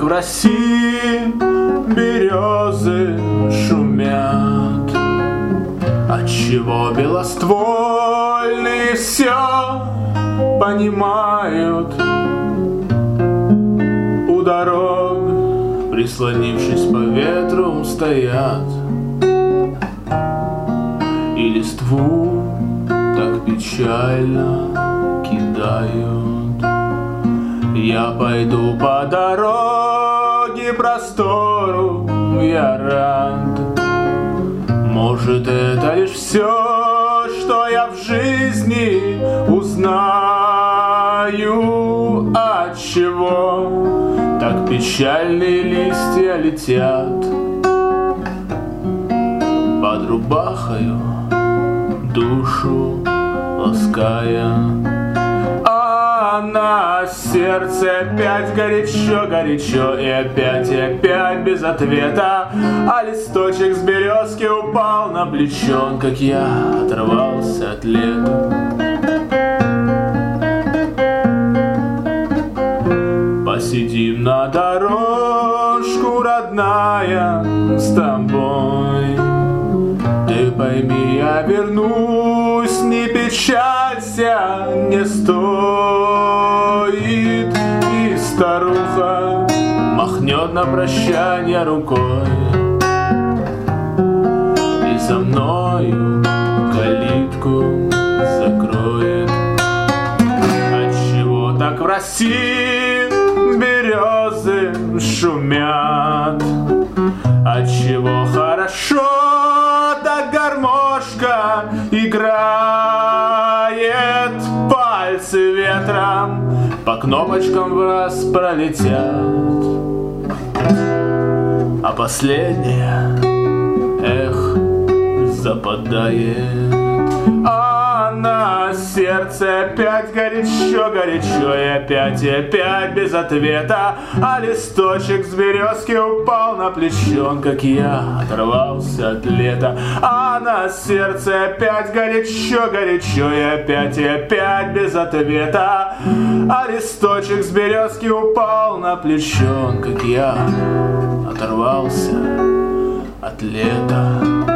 в России березы шумят, отчего белоствольные все понимают. У дорог, прислонившись по ветру, стоят и листву так печально кидают. Я пойду по дороге простору, я рад. Может, это лишь все, что я в жизни узнаю. Отчего так печальные листья летят под рубахою, душу лаская. А на сердце опять горячо, и опять без ответа. А листочек с березки упал на плечо, как я оторвался от лета. Посидим на дорожку, родная, с тобой. Ты пойми, я вернусь, не печалься, не стоит. И старуха махнет на прощанье рукой, и за мною калитку закроет. Отчего так в России березы шумят? Отчего хорошо так гармошка играет? Пальцы ветром по кнопочкам в раз пролетят, а последняя, эх, западает. А на сердце опять горячо, и опять без ответа. А листочек с березки упал на плечо, как я оторвался от лета. А на сердце опять горячо, и опять без ответа. А листочек с березки упал на плечо, как я оторвался от лета.